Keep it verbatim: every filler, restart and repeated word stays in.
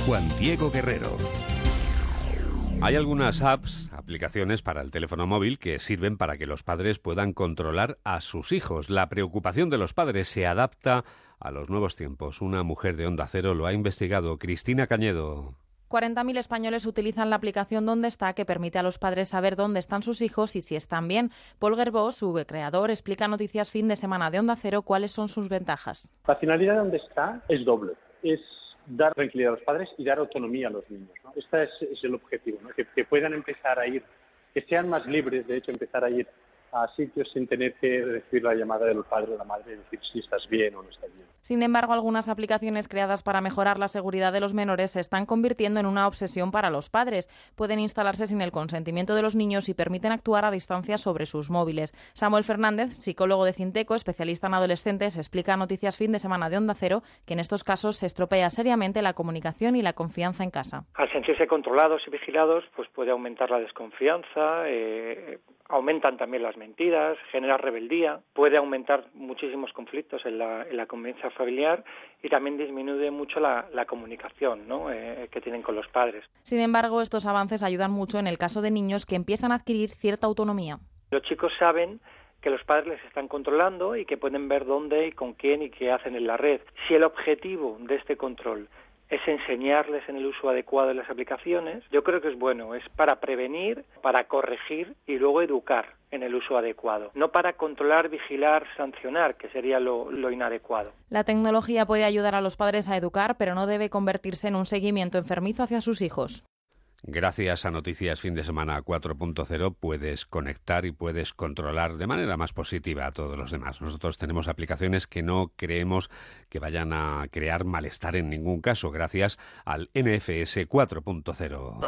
Juan Diego Guerrero. Hay algunas apps, aplicaciones para el teléfono móvil que sirven para que los padres puedan controlar a sus hijos. La preocupación de los padres se adapta a los nuevos tiempos. Una mujer de Onda Cero lo ha investigado. Cristina Cañedo. cuarenta mil españoles utilizan la aplicación Dónde está, que permite a los padres saber dónde están sus hijos y si están bien. Paul Gerbeau, su creador, explica a Noticias Fin de Semana de Onda Cero cuáles son sus ventajas. La finalidad de Dónde está es doble. Es dar tranquilidad a los padres y dar autonomía a los niños, ¿no? Este es, es el objetivo, ¿no? Que, que puedan empezar a ir, que sean más libres, de hecho, empezar a ir a sitios sin tener que recibir la llamada del padre o la madre y decir si estás bien o no estás bien. Sin embargo, algunas aplicaciones creadas para mejorar la seguridad de los menores se están convirtiendo en una obsesión para los padres. Pueden instalarse sin el consentimiento de los niños y permiten actuar a distancia sobre sus móviles. Samuel Fernández, psicólogo de Cinteco, especialista en adolescentes, explica a Noticias Fin de Semana de Onda Cero que en estos casos se estropea seriamente la comunicación y la confianza en casa. Al sentirse controlados y vigilados, pues puede aumentar la desconfianza, eh, aumentan también las mentiras, genera rebeldía, puede aumentar muchísimos conflictos en la, en la convivencia familiar y también disminuye mucho la, la comunicación, ¿no? eh, que tienen con los padres. Sin embargo, estos avances ayudan mucho en el caso de niños que empiezan a adquirir cierta autonomía. Los chicos saben que los padres les están controlando y que pueden ver dónde y con quién y qué hacen en la red. Si el objetivo de este control es enseñarles en el uso adecuado de las aplicaciones, yo creo que es bueno, es para prevenir, para corregir y luego educar en el uso adecuado, no para controlar, vigilar, sancionar, que sería lo, lo inadecuado. La tecnología puede ayudar a los padres a educar, pero no debe convertirse en un seguimiento enfermizo hacia sus hijos. Gracias a Noticias Fin de Semana cuatro punto cero puedes conectar y puedes controlar de manera más positiva a todos los demás. Nosotros tenemos aplicaciones que no creemos que vayan a crear malestar en ningún caso, gracias al N F S cuatro punto cero.